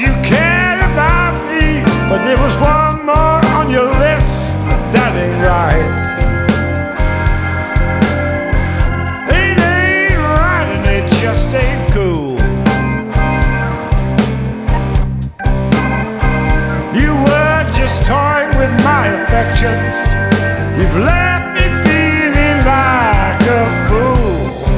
you cared about me, but there was one more on your list. That ain't right. It ain't right and it just ain't cool. You were just toying with my affections. You've left me feeling like a fool.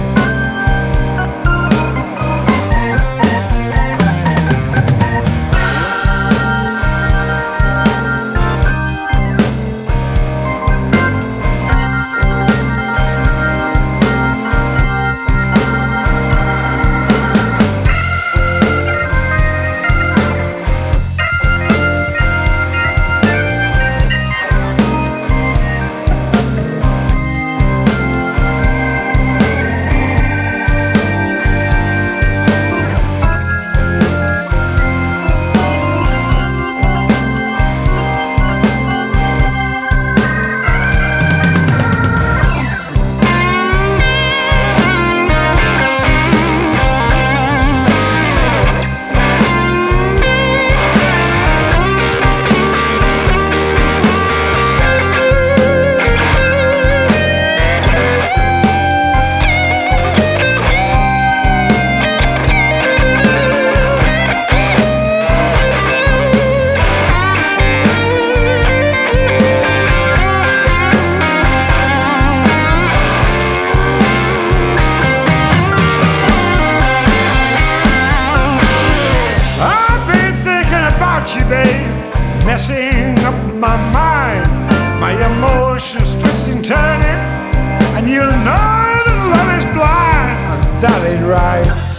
You, babe, messing up my mind, my emotions twisting, turning, and you know that love is blind, and that ain't right.